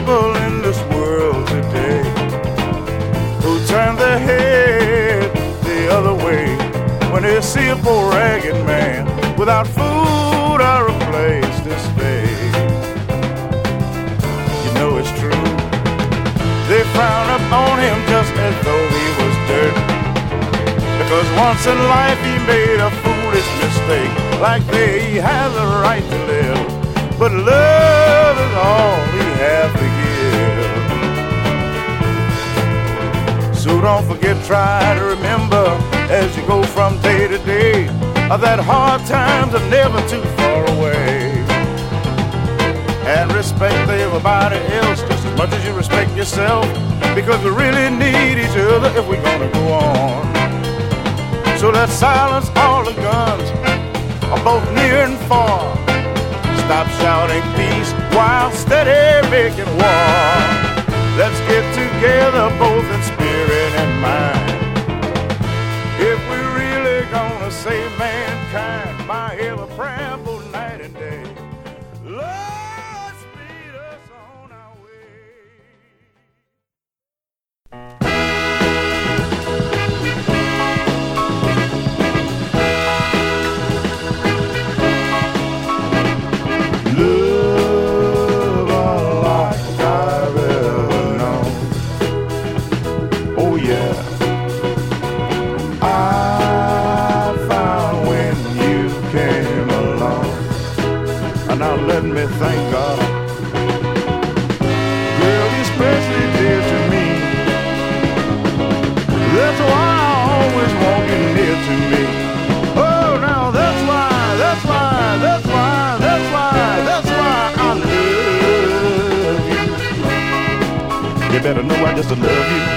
people in this world today who turn their head the other way when they see a poor ragged man without food or a place to stay. You know it's true. They frown upon him just as though he was dirt, because once in life he made a foolish mistake, like they have the right to live, but love is all he has to give. So don't forget, try to remember as you go from day to day, that hard times are never too far away. And respect everybody else just as much as you respect yourself, because we really need each other if we're gonna go on. So let's silence all the guns, both near and far. Stop shouting peace while steady making war. Let's get together both in spirit and mind, if we're really gonna save mankind by ever praying for night and day. Lord, speed us on our way. Love all like I've ever known. Oh yeah, I found when you came along. And now let me thank God, girl, you're especially dear to me. That's why I always want you near to me. Oh, now that's why I love you. You better know I just love you.